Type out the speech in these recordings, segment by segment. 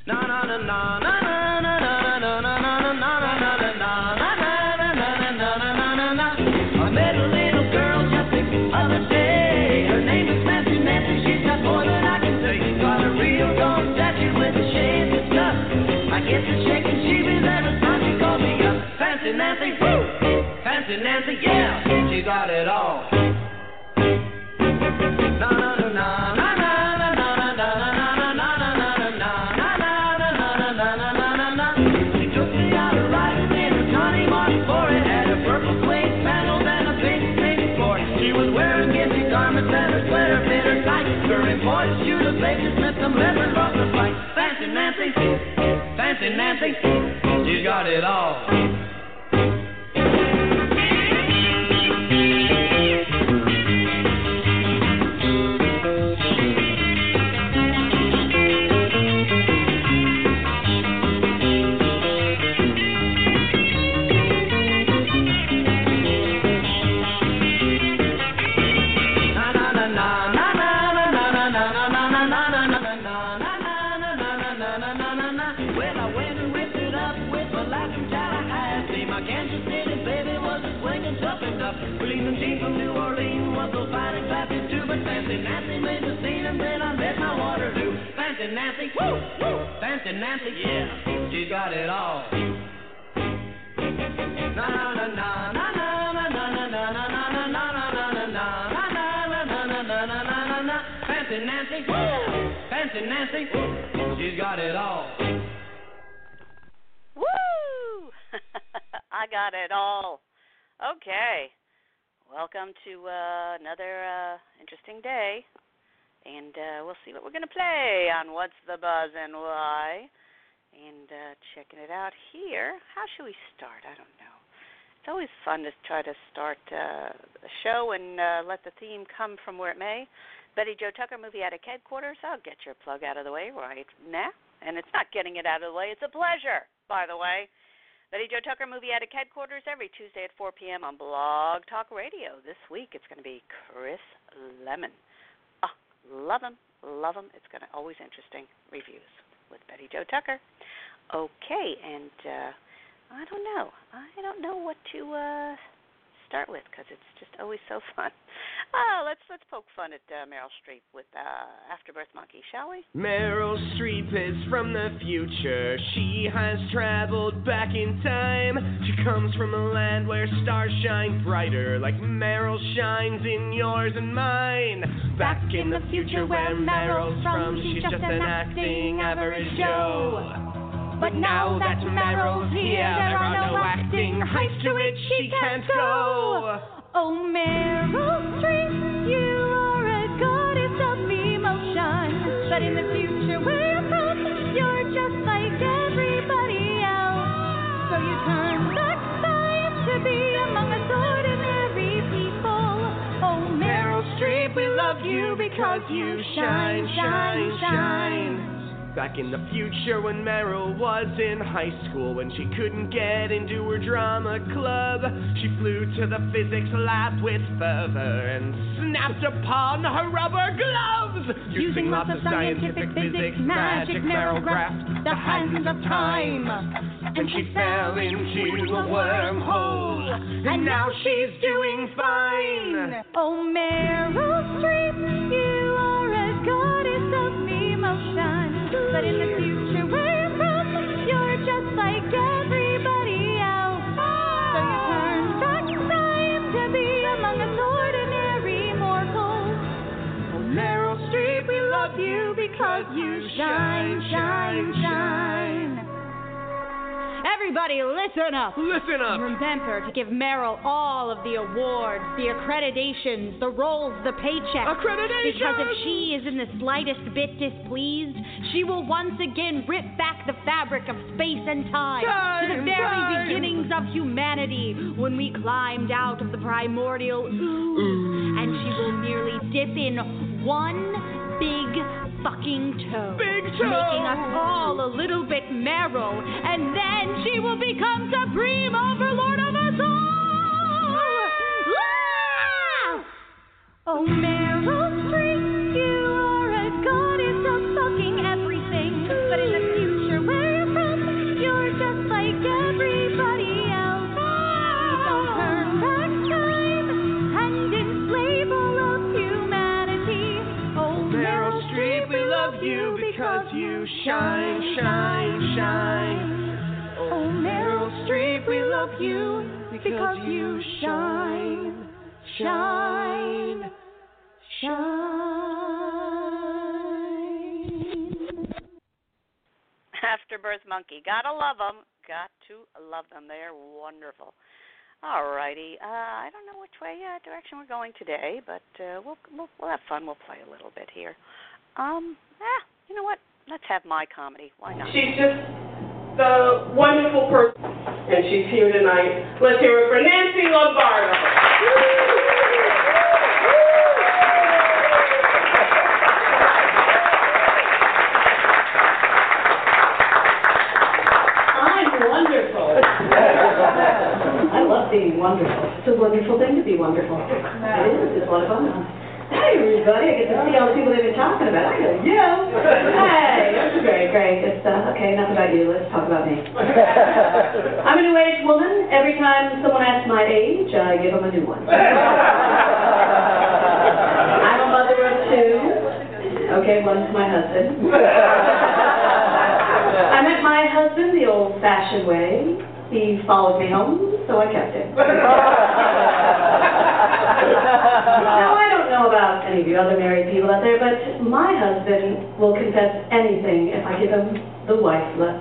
Na na na na na na na na na na na na na. I met a little girl just the other day. Her name is Nancy Nancy. She's got more than I can say. Got a real tall statue with a shade of stuff. I get to shaking sheepies every time she calls me up. Fancy Nancy, woo! Fancy Nancy, yeah, she got it all. Na na na na na na na na na na na na. She took me out riding in a Johnny Martin Ford. Had a purple suede sandals and a pink pink cord. She was wearing skimpy garments and her sweater fit her tight. Her imported shoes of Baker Smith, some leather off the fight. Fancy Nancy, Fancy Nancy, she's got it all. Nancy, woo, woo, Fancy Nancy, yeah, she got it all. Na na na na na na na na na na na na na na. Fancy Nancy, woo, Fancy Nancy, she's got it all. Woo! I got it all. Okay, welcome to another interesting day. And we'll see what we're going to play on What's the Buzz and Why. And checking it out here. How should we start? I don't know. It's always fun to try to start a show and let the theme come from where it may. Betty Jo Tucker, Movie Attic Headquarters. I'll get your plug out of the way right now. And it's not getting it out of the way. It's a pleasure, by the way. Betty Jo Tucker, Movie Attic Headquarters, every Tuesday at 4 p.m. on Blog Talk Radio. This week it's going to be Chris Lemon. Love him. It's going to always interesting reviews with Betty Jo Tucker. Okay, and I don't know. I don't know what to start with because it's just always so fun. Let's poke fun at Meryl Streep with Afterbirth Monkey, shall we? Meryl Streep is from the future. She has traveled back in time. She comes from a land where stars shine brighter, like Meryl shines in yours and mine. Back in the future where Meryl's from, she's just an acting average Joe. But now that Meryl's here, there are no acting heights to which she can't go. Oh, Meryl Streep, you are a goddess of emotion. But in the future where you're from, you're just like everybody else. So you turn back time to be among us ordinary people. Oh, Meryl Streep, we love you because you shine, shine, shine. Back in the future when Meryl was in high school, when she couldn't get into her drama club, she flew to the physics lab with fervor and snapped upon her rubber gloves. Using lots of scientific physics, magic, Meryl grasped the hands of time. And she fell into a wormhole, and now she's doing fine. Oh, Meryl Streep, you are a goddess of emotion. But in the future where you're from, you're just like everybody else. So you turn back time to be among us ordinary mortals. Oh, Meryl Streep, we love you because you shine, shine, shine. Everybody, listen up. Listen up. Remember to give Meryl all of the awards, the accreditations, the roles, the paychecks. Accreditation! Because if she is in the slightest bit displeased, she will once again rip back the fabric of space and time to the very beginnings of humanity when we climbed out of the primordial ooze. And she will merely dip in one big fucking toe, making us all a little bit Meryl, and then she will become supreme overlord of us all. Oh, Meryl Streep, you are a goddess of fucking everything, but in the future love you because you shine, shine, shine. Oh, Meryl Streep, we love you because you shine, shine, shine. Afterbirth Monkey. Gotta love them. Got to love them. They are wonderful. All righty. I don't know which way direction we're going today, but we'll have fun. We'll play a little bit here. You know what? Let's have my comedy. Why not? She's just the wonderful person, and she's here tonight. Let's hear it for Nancy Lombardo. I love being wonderful. It's a wonderful thing to be wonderful. It is. It's a lot of fun. Hey, everybody. I get to see all the people they've been talking about. I go, yeah. Hey, that's great, great. It's, okay, enough about you. Let's talk about me. I'm a new-age woman. Every time someone asks my age, I give them a new one. I'm a mother of two. Okay, one's my husband. I met my husband the old-fashioned way. He followed me home, so I kept him. Now, I don't know about any of you other married people out there, but my husband will confess anything if I give him the wife look.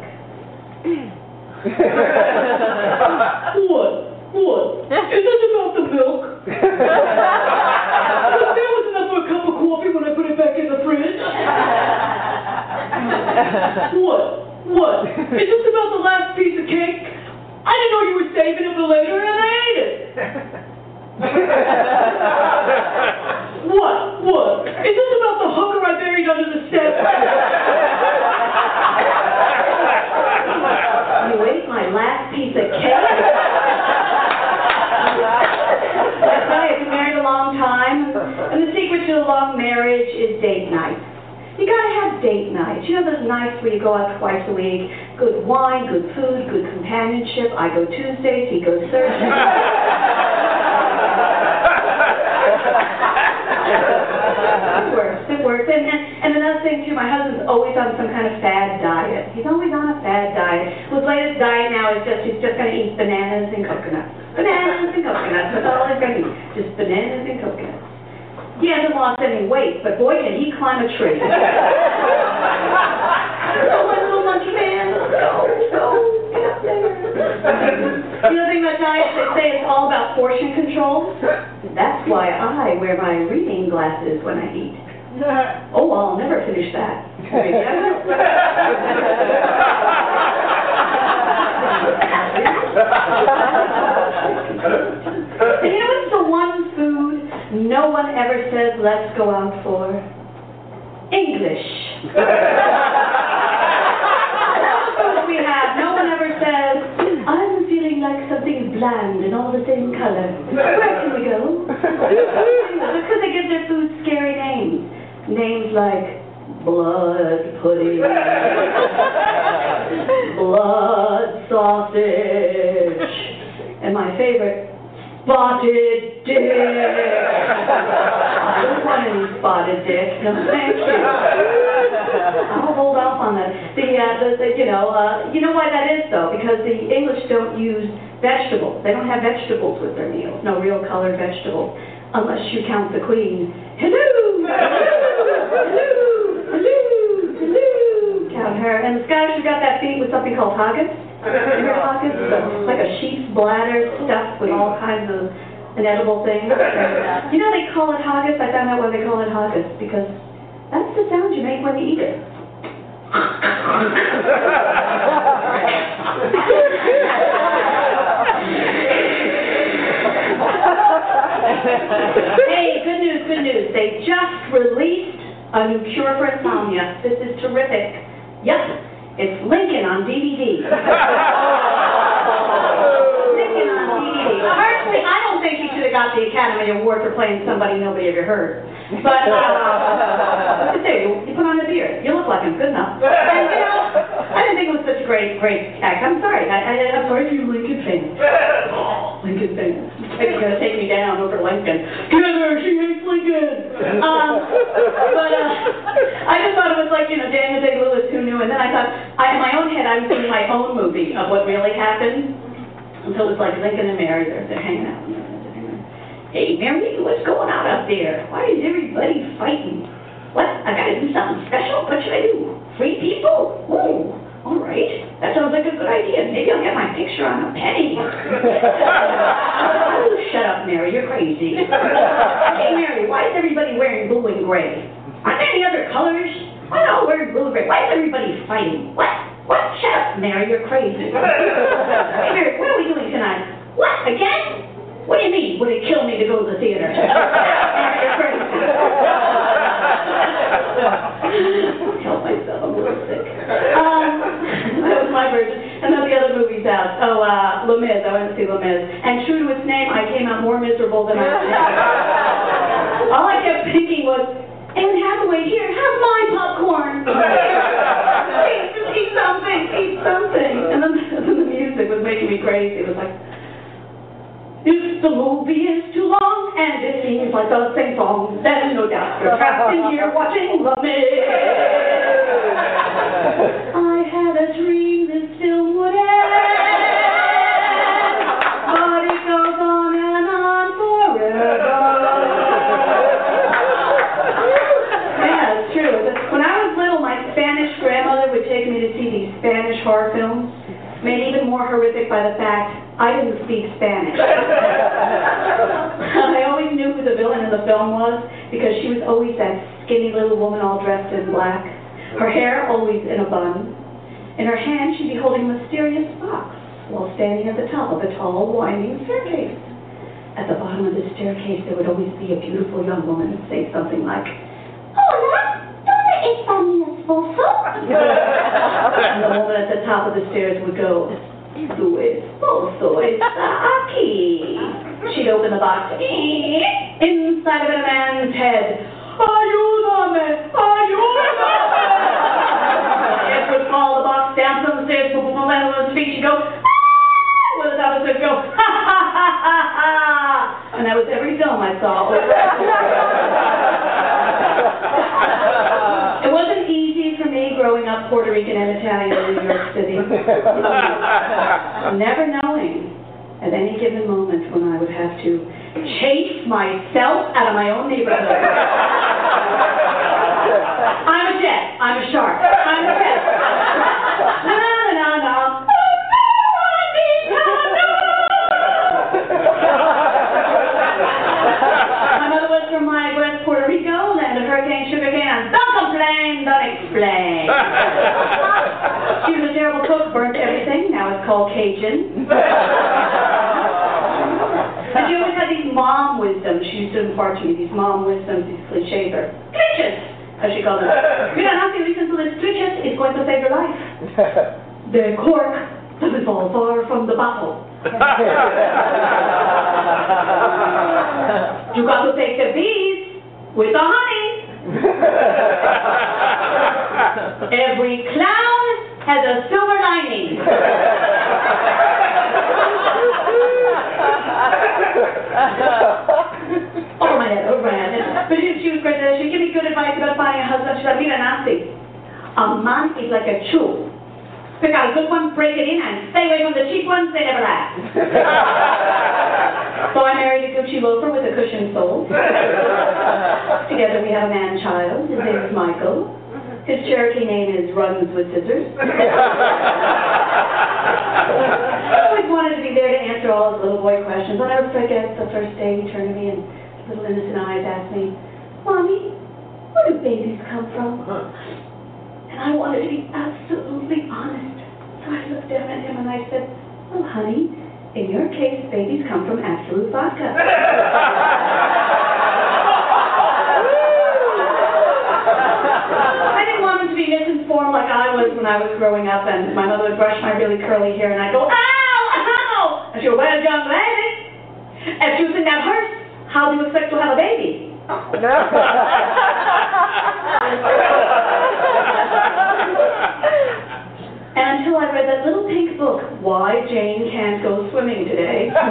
What? Is this about the milk? There was enough for a cup of coffee when I put it back in the fridge. What? Is this about the last piece of cake? I didn't know you were saving it for later, and I ate it. What? Is this about the hooker I buried under the steps? You ate my last piece of cake? That's right, I've been married a long time, and the secret to a long marriage is date night. You gotta have date nights. You know those nights where you go out twice a week? Good wine, good food, good companionship. I go Tuesdays, he goes Thursdays. It works. And another thing too, my husband's always on some kind of fad diet. He's always on a fad diet. His latest diet now is he's just gonna eat bananas and coconuts. Bananas and coconuts. That's all he's gonna eat. Just bananas and coconuts. He hasn't lost any weight, but boy, can he climb a tree. Oh, my little monkey man, go, get up there. You know the thing about diet, they say it's all about portion control. That's why I wear my reading glasses when I eat. Oh, I'll never finish that. Maybe I will. And you know what's the one food no one ever says, let's go out for? English. That's what we have. No one ever says, I'm feeling like something bland and all the same color. Where can we go? Because they give their food scary names. Names like blood pudding, blood sausage, and my favorite, spotted dick. I don't want any spotted dick. No, thank you. I'll hold off on that. You know why that is though? Because the English don't use vegetables. They don't have vegetables with their meals. No real colored vegetables, unless you count the Queen. Hello, count her. And the Scottish have got that feed with something called haggis. Remember haggis? It's like a sheep's bladder stuffed with all kinds of inedible things. You know they call it haggis? I found out why they call it haggis, because that's the sound you make when you eat it. Hey, good news. They just released a new cure for insomnia. This is terrific. Yep, it's Lincoln on DVD. Lincoln on DVD. Personally, I don't think he should have got the Academy Award for playing somebody nobody ever heard. But, what to say, you put on a beard. You look like him. Good enough. And, I didn't think it was such a great act. I'm sorry. I'm sorry if you're Lincoln fans. Lincoln fans. You're going to take me down over Lincoln. Get her, she hates Lincoln. But I just thought it was like I was doing my own movie of what really happened. And so it was like Lincoln and Mary, they're hanging out. Hey, Mary, what's going on up there? Why is everybody fighting? What? I gotta do something special? What should I do? Free people? Ooh, all right. That sounds like a good idea. Maybe I'll get my picture on a penny. Oh, shut up, Mary. You're crazy. Hey, Mary, why is everybody wearing blue and gray? Aren't there any other colors? Why are they all wearing blue and gray? Why is everybody fighting? What? Shut up, Mary. You're crazy. Hey, Mary, what are we doing tonight? What? Again? What do you mean? Would it kill me to go to the theater? Mary, you're crazy. Help myself, I'm a little sick. That was my version. And then the other movie's out. Oh, Les Mis. I went to see Les Mis. And true to its name, I came out more miserable than I was. All I kept thinking was, Anne Hathaway, here, have my popcorn. Just eat something, eat something. And then the music was making me crazy. It was like, if the movie is too long and it seems like the same song, then no doubt you're trapped in here watching Les Mis. I had a dream this film would end, but it goes on and on forever. Yeah, it's true. When I was little, my Spanish grandmother would take me to see these Spanish horror films, made even more horrific by the fact I didn't speak Spanish. I always knew who the villain in the film was because she was always that skinny little woman all dressed in black. Her hair always in a bun. In her hand, she'd be holding a mysterious box while standing at the top of a tall, winding staircase. At the bottom of the staircase, there would always be a beautiful young woman who'd say something like, "Hola, ¿dónde está mi esposo?" And the woman at the top of the stairs would go, "Tu esposo está aquí." She'd open the box. Inside of it, a man's head. "Ayúdame! Ayúdame!" It would fall, the box down from the stairs, boom, boom, boom, land on his feet. She'd go, "Ah!" With the top of the stairs, go, "Ha, ha, ha, ha, ha!" And that was every film I saw over and over. It wasn't easy for me growing up Puerto Rican and Italian in New York City. Never knowing at any given moment when I would have to chase myself out of my own neighborhood. I'm a jet. I'm a shark. I'm a jet. Na na na na. My mother was from West Puerto Rico, land of hurricane, sugar cane. Don't complain, don't explain. She was a terrible cook, burnt everything. Now it's called Cajun. And she always had these mom wisdoms. She used to impart to me these mom wisdoms, these cliches, or glitches, as she called them. You don't have to listen to this glitches. It's going to save your life. The cork doesn't fall far from the bottle. You got to take the bees with the honey. Every clown has a silver lining. Oh, my head, oh, man. But she was great. She gave me good advice about finding a husband. She said, "Mira, Nancy, a man is like a shoe. Pick out a good one, break it in, and stay away from the cheap ones. They never last." So I married a Gucci loafer with a cushioned sole. Together we have a man-child. His name is Michael. His Cherokee name is Runs with Scissors. I always wanted to be there to answer all his little boy questions. I'll never forget the first day he turned to me and his little innocent eyes asked me, "Mommy, where do babies come from?" And I wanted to be absolutely honest. So I looked down at him and I said, "Well, honey, in your case, babies come from Absolute Vodka." I didn't want him to be misinformed like I was when I was growing up, and my mother would brush my really curly hair, and I'd go, "Ow, ow!" And she'd go, "Well, young lady, if you was in that hearse, how do you expect to have a baby?" And until I read that little pink book, Why Jane Can't Go Swimming Today, I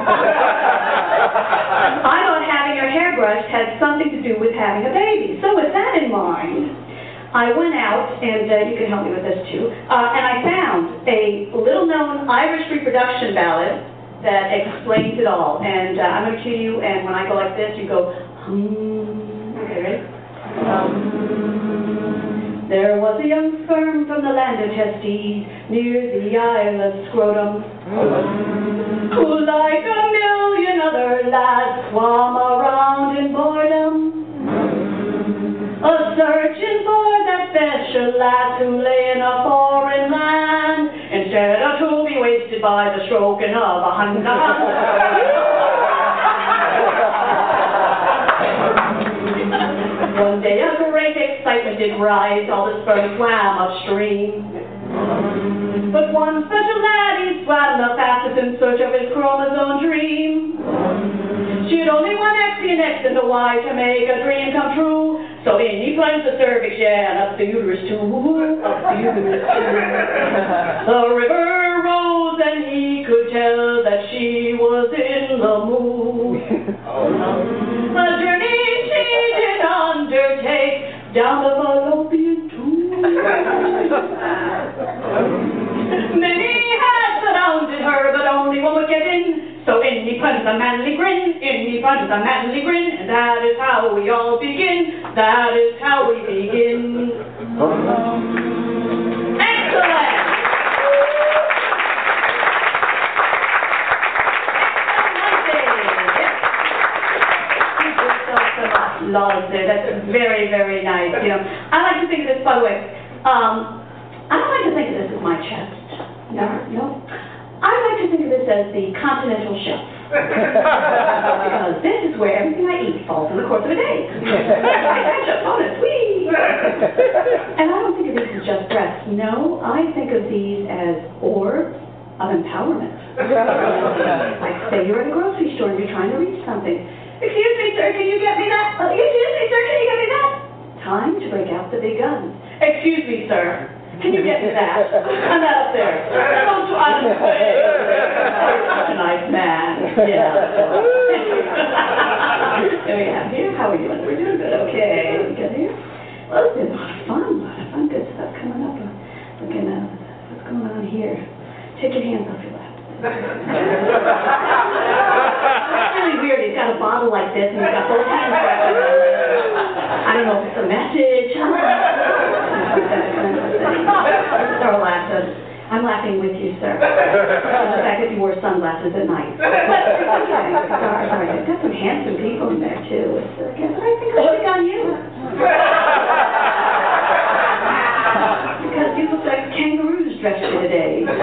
thought having her hair brushed had something to do with having a baby. So with that in mind, I went out, and you can help me with this too, and I found a little-known Irish reproduction ballad that explains it all. And I'm going to cue you, and when I go like this, you go, Okay, ready? There was a young sperm from the land of Testes, near the Isle of Scrotum, who, like a million other lads, swam around in boredom, a-searching for that special lad who lay in a foreign land, instead of to be wasted by the stroking of a hand. One day a great excitement did rise, all the sperm swam upstream. But one special lad, he swam the fastest in search of his chromosome dream. She had only one X and X and a Y to make a dream come true. So in he plunged the cervix, yeah, and up the uterus too, up the uterus too. The river rose and he could tell that she was in the mood. A journey she did undertake down the fallopian tube. Many had surrounded her, but only one would get in. So in he plunged a manly grin, in he plunged a manly grin, and that is how we all begin, that is how we begin. Excellent! Loves it. That's very, very nice. You know, I like to think of this, by the way, I don't like to think of this as my chest. No. I like to think of this as the continental shelf. Because this is where everything I eat falls in the course of a day. I catch up on it, whee! And I don't think of these as just breasts. No, I think of these as orbs of empowerment. Like, say you're at a grocery store and you're trying to reach something. Excuse me, sir, can you get me that? Excuse me, sir, can you get me that? Time to break out the big guns. Excuse me, sir. Can you get me that? I'm that up there. Don't try to say. Such a nice man. Yeah. There we have here. How are you doing? We're doing good. Okay. We get here. Well, it's been a lot of fun. Good stuff coming up. Looking at what's going on here. Take your hands off your lap. It's really weird. He's got a bottle like this, and he's got both hands wrapped around it. I don't know if it's a message. Sir laughs. I'm laughing with you, sir. The fact that you wore sunglasses at night. But it's okay. Sorry. I've got some handsome people in there, too. But I think I'll pick on you. Because you look like kangaroos dressed for today. Blue.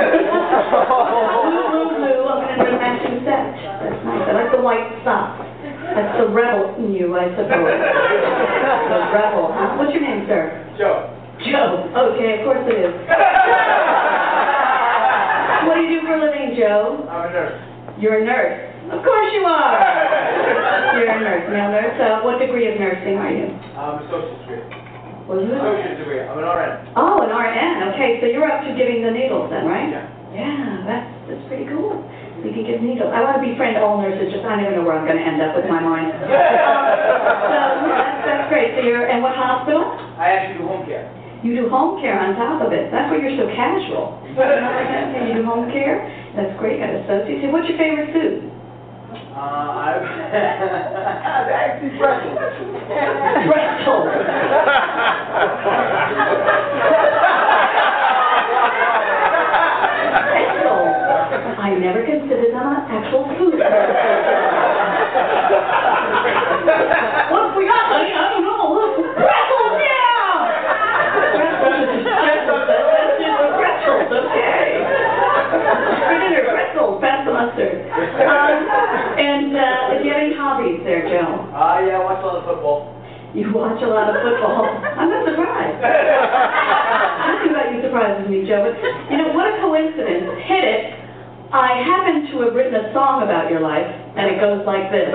I'm going to do a matching set. That's nice. I like the white socks. That's the rebel in you, I suppose. The rebel, huh? What's your name, sir? Joe. Okay, of course it is. What do you do for a living, Joe? I'm a nurse. You're a nurse. Of course you are. You're a nurse, male nurse. What degree of nursing are you? Associate's degree. What is it? Associate's degree. I'm an RN. Oh, an RN. Okay, so you're up to giving the needles then, right? Yeah. Yeah, that's pretty cool. You can give needles. I want to befriend all nurses, just I never know where I'm going to end up with my mind. So that's great. So and what hospital? I actually do home care. You do home care on top of it. That's why you're so casual. You do home care? That's great. Got associates. And what's your favorite food? I'm actually pretzels. Pretzels. Pretzels. I never considered them an actual food. What have we got, honey? I don't know. Pretzels, yeah! Pretzels, okay. For dinner, pretzels, pass the mustard. And do you have any hobbies there, Joe? Yeah, I watch a lot of football. You watch a lot of football. I'm not surprised. Nothing about you surprises me, Joe. But, you know, what a coincidence. Hit it. I happen to have written a song about your life, and it goes like this.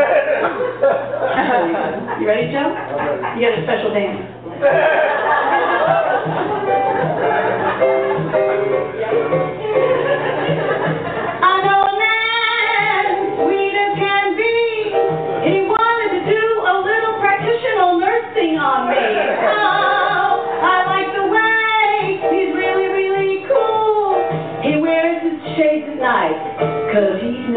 You ready, Joe? You got a special dance. I know a man, sweet as can be. He wanted to do a little practitioner nursing on me. Oh, I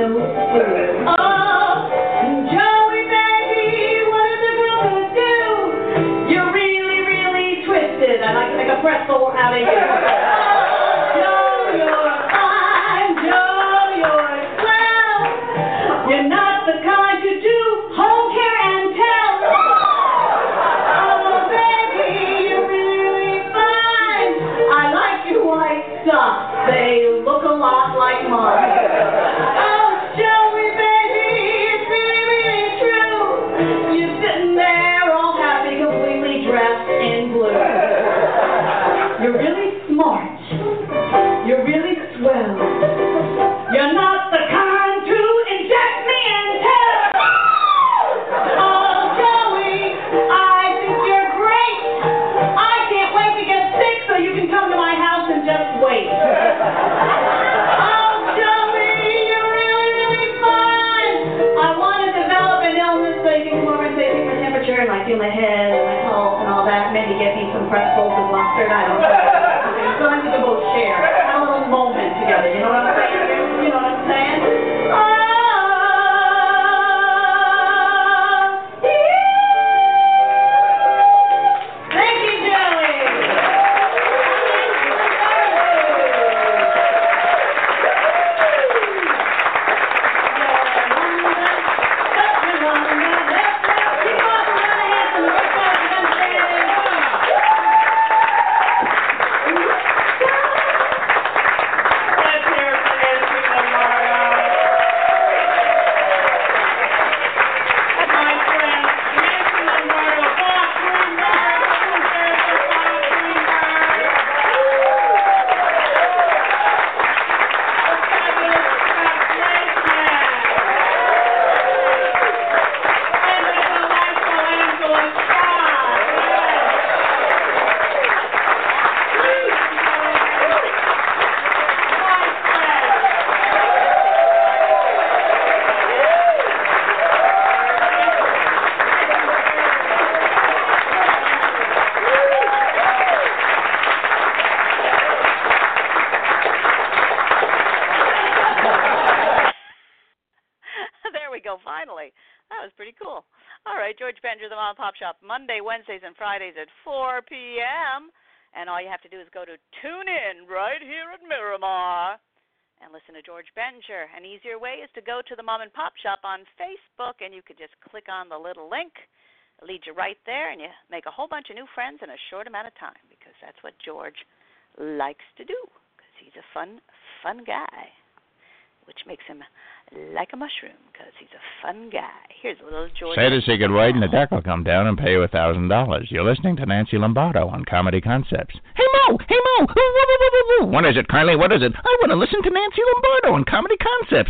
no fool. Oh, Joey, baby, what is a girl gonna do? You're really, really twisted. I'd like to make a pretzel out of you. Oh, Joe, you're fine. Joe, you're swell. You're not the kind to do home care and tell. Oh, baby, you're really, really fine. I like your white socks. They look a lot like mine. Oh, Joey, baby, it's really, really true. You're sitting there all happy, completely dressed in blue. You're really smart. You're really swell. You're not the kind to inject me and tell. Oh, Joey, I think you're great. I can't wait to get sick so you can come to my house and just wait. Oh, Joey, you're really, really fine. I want to develop an illness so you can come over and say, take my temperature and feel my head and my pulse and all that. Maybe get me some pretzels and mustard. I don't know. So I think we both share. Have a little moment together. You know what I'm saying? You know what I'm saying? Thank you, Joey. Finally. That was pretty cool. All right, George Benjer, the Mom and Pop Shop, Monday, Wednesdays, and Fridays at 4 p.m. And all you have to do is go to TuneIn right here at Miramar and listen to George Benjer. An easier way is to go to the Mom and Pop Shop on Facebook, and you could just click on the little link. It leads you right there, and you make a whole bunch of new friends in a short amount of time, because that's what George likes to do, because he's a fun guy, which makes him like a mushroom, because he's a fun guy. Here's a little George. Say the secret word, and the deck will come down and pay you $1,000. You're listening to Nancy Lombardo on Comedy Concepts. Hey, Mo! Hey, Mo! What is it, Carly? What is it? I want to listen to Nancy Lombardo on Comedy Concepts.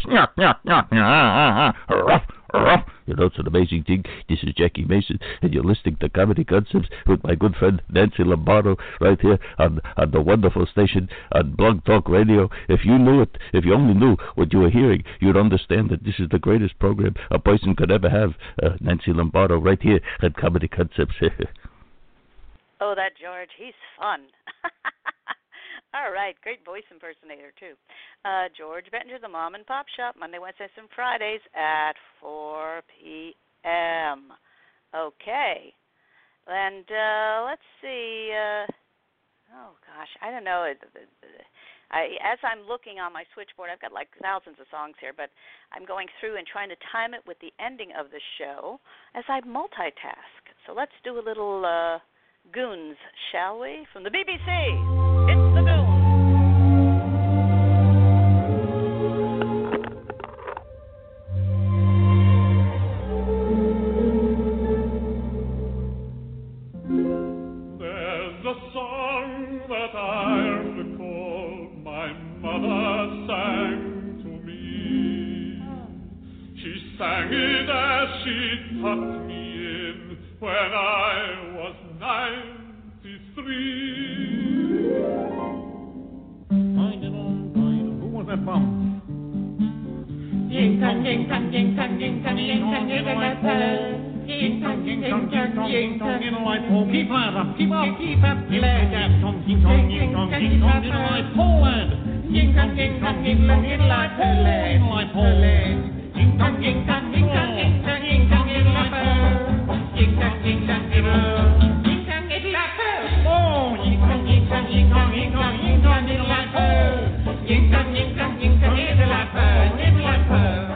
You know, it's an amazing thing. This is Jackie Mason, and you're listening to Comedy Concepts with my good friend Nancy Lombardo right here on the wonderful station on Blog Talk Radio. If you knew it, if you only knew what you were hearing, you'd understand that this is the greatest program a person could ever have. Nancy Lombardo right here at Comedy Concepts. Oh, that George, he's fun. All right, great voice impersonator, too. George Benjer, the Mom and Pop Shop, Monday, Wednesdays, and Fridays at 4 p.m. Okay. And let's see. Oh, gosh, I don't know. As I'm looking on my switchboard, I've got like thousands of songs here, but I'm going through and trying to time it with the ending of the show as I multitask. So let's do a little Goons, shall we? From the BBC. It's the Goons. There's a song that I recall my mother sang to me. She sang it as she tucked me in when I was 93. Who was that from? Ying tang, ying tang, ying tang, ying tang, ying tang, ying tang, ying tang, ying tang, ying tang, in life. Oh, keep up, keep up, keep up, keep up. Ying tang, ying tong, ying tong, ying tong, ying tong, in life. Poland. Ying tong ying tong ying long in la pele, my pole. Ying tong ying tong ying tong ying tong ying tong in la pele. Ying tong ying tong ying tong in la pele. Oh, ying tong ying tong ying tong ying tong ying tong in la pele. Ying tong ying tong ying tong in la pele, in la pele.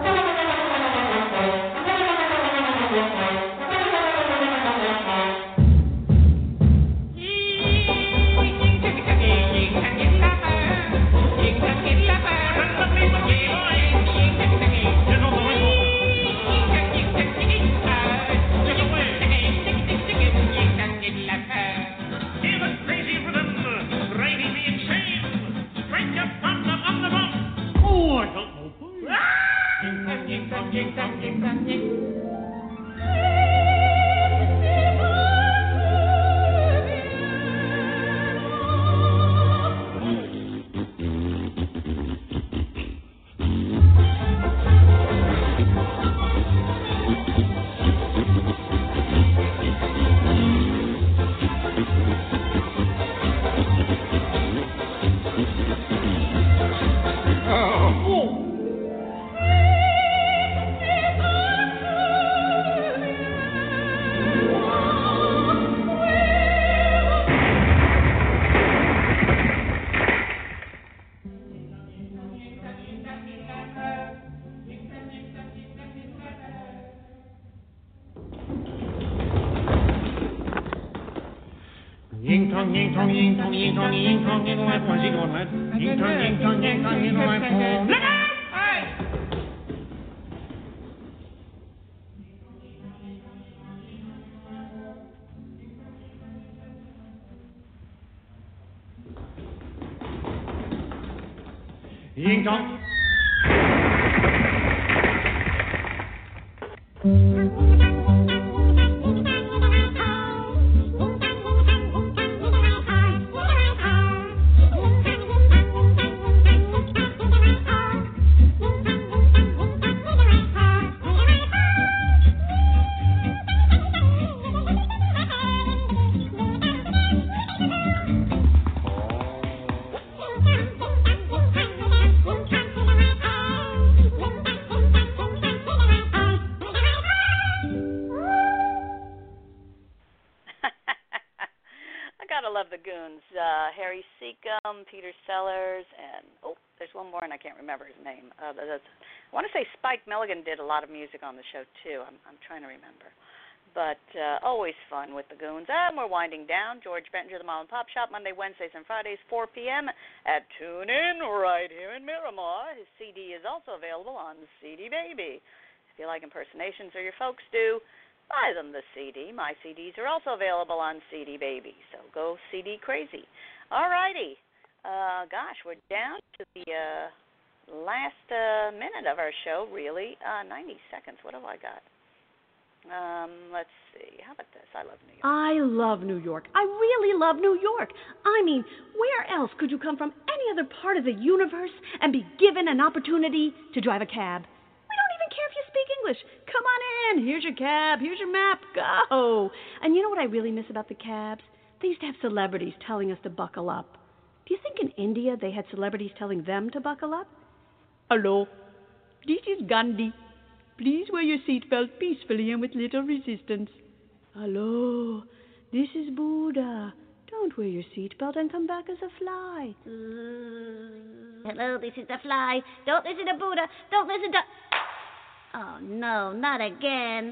Ying tong ying tong ying tong ying tong ying tong in la pole. She going lad. Ying tong ying tong ying tong in la pole. Look out! Hey! Ying tong. Harry Seacom, Peter Sellers, and there's one more, and I can't remember his name. I want to say Spike Milligan did a lot of music on the show too. I'm trying to remember, but always fun with the Goons. And we're winding down. George Bettinger, the Mom and Pop Shop, Monday, Wednesdays, and Fridays, 4 p.m. at TuneIn right here in Miramar. His CD is also available on CD Baby. If you like impersonations or your folks do, buy them the CD. My CDs are also available on CD Baby, so go CD crazy. All righty. Gosh, we're down to the last minute of our show, really. 90 seconds. What have I got? Let's see. How about this? I love New York. I love New York. I really love New York. I mean, where else could you come from any other part of the universe and be given an opportunity to drive a cab? We don't even care if you speak English. Come on in. Here's your cab. Here's your map. Go. And you know what I really miss about the cabs? They used to have celebrities telling us to buckle up. Do you think in India they had celebrities telling them to buckle up? Hello, this is Gandhi. Please wear your seatbelt peacefully and with little resistance. Hello, this is Buddha. Don't wear your seatbelt and come back as a fly. Hello, this is the fly. Don't listen to Buddha. Don't listen to... Oh, no, not again.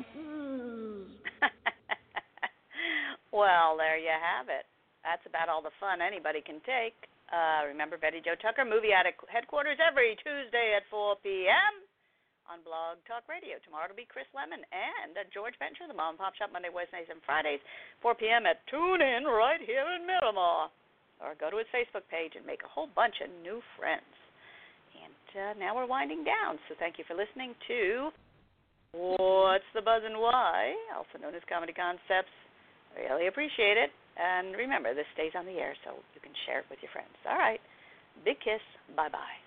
Well, there you have it. That's about all the fun anybody can take. Remember Betty Jo Tucker, Movie Attic Headquarters, every Tuesday at 4 p.m. on Blog Talk Radio. Tomorrow it'll be Chris Lemon and George Bettinger, the Mom and Pop Shop, Monday, Wednesdays, and Fridays, 4 p.m. at TuneIn right here in Miramar. Or go to his Facebook page and make a whole bunch of new friends. And now we're winding down, so thank you for listening to What's the Buzz and Why, also known as Comedy Concepts. Really appreciate it. And remember, this stays on the air, so you can share it with your friends. All right. Big kiss. Bye-bye.